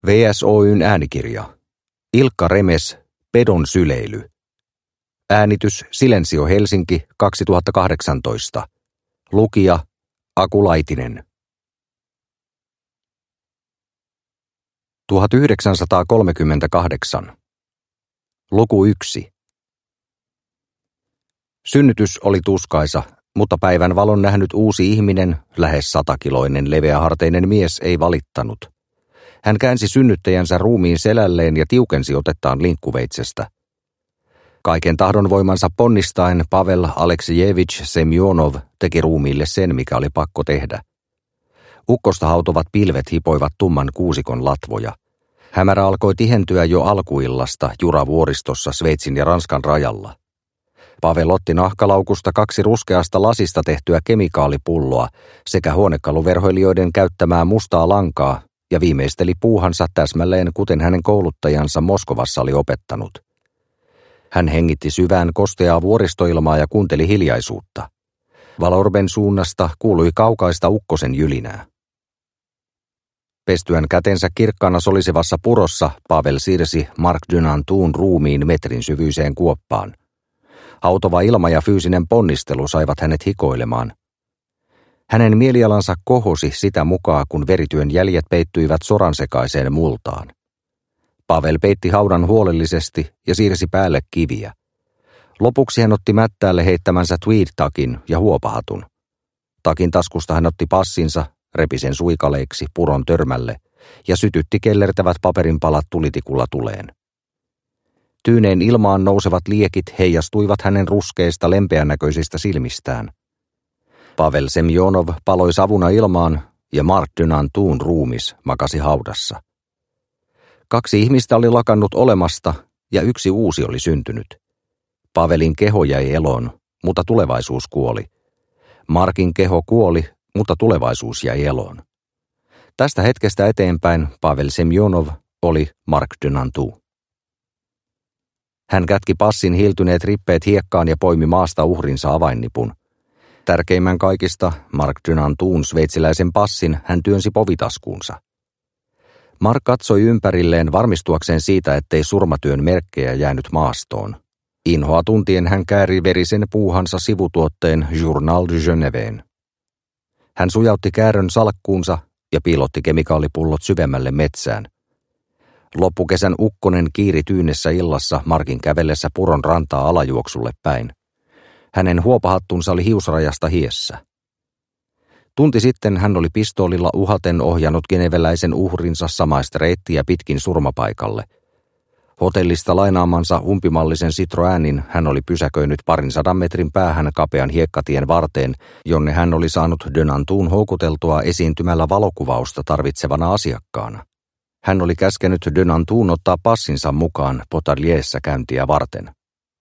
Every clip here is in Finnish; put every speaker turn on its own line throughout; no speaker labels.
VSOY:n äänikirja. Ilkka Remes, Pedon syleily. Äänitys Silensio Helsinki 2018. Lukija Aku Laitinen. 1938. Luku 1. Synnytys oli tuskaisa, mutta päivän valon nähnyt uusi ihminen, lähes 100-kiloinen leveäharteinen mies, ei valittanut. Hän käänsi synnyttäjänsä ruumiin selälleen ja tiukensi otettaan linkkuveitsestä. Kaiken tahdonvoimansa ponnistaen Pavel Aleksejevich Semjonov teki ruumiille sen, mikä oli pakko tehdä. Ukkosta hautovat pilvet hipoivat tumman kuusikon latvoja. Hämärä alkoi tihentyä jo alkuillasta Jura-vuoristossa Sveitsin ja Ranskan rajalla. Pavel otti nahkalaukusta 2 ruskeasta lasista tehtyä kemikaalipulloa sekä huonekaluverhoilijoiden käyttämää mustaa lankaa ja viimeisteli puuhansa täsmälleen kuten hänen kouluttajansa Moskovassa oli opettanut. Hän hengitti syvään kosteaa vuoristoilmaa ja kuunteli hiljaisuutta. Valorben suunnasta kuului kaukaista ukkosen jylinää. Pestyään kätensä kirkkaana solisevassa purossa Pavel siirsi Mark Dynantoun ruumiin metrin syvyiseen kuoppaan. Hautova ilma ja fyysinen ponnistelu saivat hänet hikoilemaan. Hänen mielialansa kohosi sitä mukaan, kun verityön jäljet peittyivät soransekaiseen multaan. Pavel peitti haudan huolellisesti ja siirsi päälle kiviä. Lopuksi hän otti mättäälle heittämänsä tweed-takin ja huopahatun. Takin taskusta hän otti passinsa, repi sen suikaleiksi puron törmälle ja sytytti kellertävät paperinpalat tulitikulla tuleen. Tyyneen ilmaan nousevat liekit heijastuivat hänen ruskeista lempeänäköisistä silmistään. Pavel Semjonov paloi savuna ilmaan ja Mark Dynantoun ruumis makasi haudassa. 2 ihmistä oli lakannut olemasta ja 1 uusi oli syntynyt. Pavelin keho jäi eloon, mutta tulevaisuus kuoli. Markin keho kuoli, mutta tulevaisuus jäi eloon. Tästä hetkestä eteenpäin Pavel Semjonov oli Mark Dynantoun. Hän kätki passin hiiltyneet rippeet hiekkaan ja poimi maasta uhrinsa avainnipun. Tärkeimmän kaikista, Mark Dynantoun sveitsiläisen passin, hän työnsi povitaskuunsa. Mark katsoi ympärilleen varmistuakseen siitä, ettei surmatyön merkkejä jäänyt maastoon. Inhoa tuntien hän kääri verisen puuhansa sivutuotteen Journal de Genèveen. Hän sujautti käärön salkkuunsa ja piilotti kemikaalipullot syvemmälle metsään. Loppukesän ukkonen kiiri tyynessä illassa Markin kävellessä puron rantaa alajuoksulle päin. Hänen huopahattunsa oli hiusrajasta hiessä. Tunti sitten hän oli pistoolilla uhaten ohjannut geneveläisen uhrinsa samaista reittiä pitkin surmapaikalle. Hotellista lainaamansa umpimallisen Citroënin hän oli pysäköinyt 200 metrin päähän kapean hiekkatien varteen, jonne hän oli saanut Dynantoun houkuteltua esiintymällä valokuvausta tarvitsevana asiakkaana. Hän oli käskenyt Dynantoun ottaa passinsa mukaan Potarliessa käyntiä varten.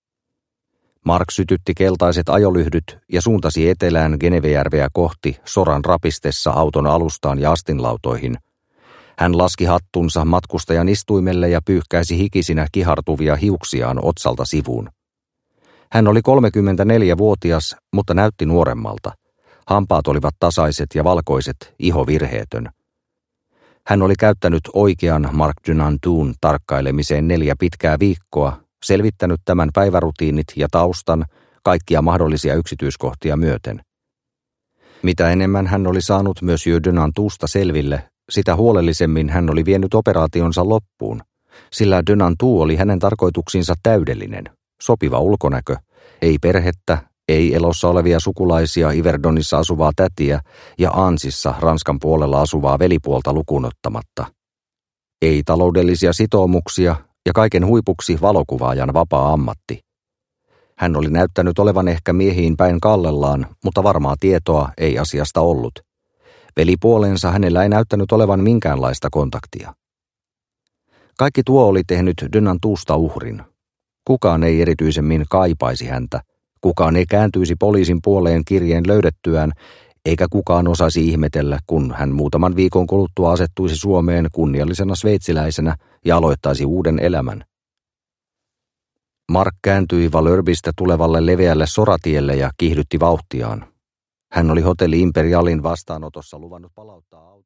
Mark sytytti keltaiset ajolyhdyt ja suuntasi etelään Genevejärveä kohti soran rapistessa auton alustaan ja astinlautoihin. Hän laski hattunsa matkustajan istuimelle ja pyyhkäisi hikisinä kihartuvia hiuksiaan otsalta sivuun. Hän oli 34-vuotias, mutta näytti nuoremmalta. Hampaat olivat tasaiset ja valkoiset, iho virheetön. Hän oli käyttänyt oikean Mark Dynantoun tarkkailemiseen 4 pitkää viikkoa, selvittänyt tämän päivärutiinit ja taustan, kaikkia mahdollisia yksityiskohtia myöten. Mitä enemmän hän oli saanut Monsieur Dynantousta selville, sitä huolellisemmin hän oli vienyt operaationsa loppuun, sillä Dynantoun oli hänen tarkoituksinsa täydellinen, sopiva ulkonäkö, ei perhettä, ei elossa olevia sukulaisia Yverdonissa asuvaa tätiä ja Ansissa Ranskan puolella asuvaa velipuolta lukuun ottamatta. Ei taloudellisia sitoumuksia ja kaiken huipuksi valokuvaajan vapaa ammatti. Hän oli näyttänyt olevan ehkä miehiin päin kallellaan, mutta varmaa tietoa ei asiasta ollut. Velipuolensa hänellä ei näyttänyt olevan minkäänlaista kontaktia. Kaikki tuo oli tehnyt Dynantousta uhrin. Kukaan ei erityisemmin kaipaisi häntä, kukaan ei kääntyisi poliisin puoleen kirjeen löydettyään, eikä kukaan osaisi ihmetellä, kun hän muutaman viikon kuluttua asettuisi Suomeen kunniallisena sveitsiläisenä ja aloittaisi uuden elämän. Mark kääntyi Valörbistä tulevalle leveälle soratielle ja kiihdytti vauhtiaan. Hän oli hotelli Imperialin vastaanotossa luvannut palauttaa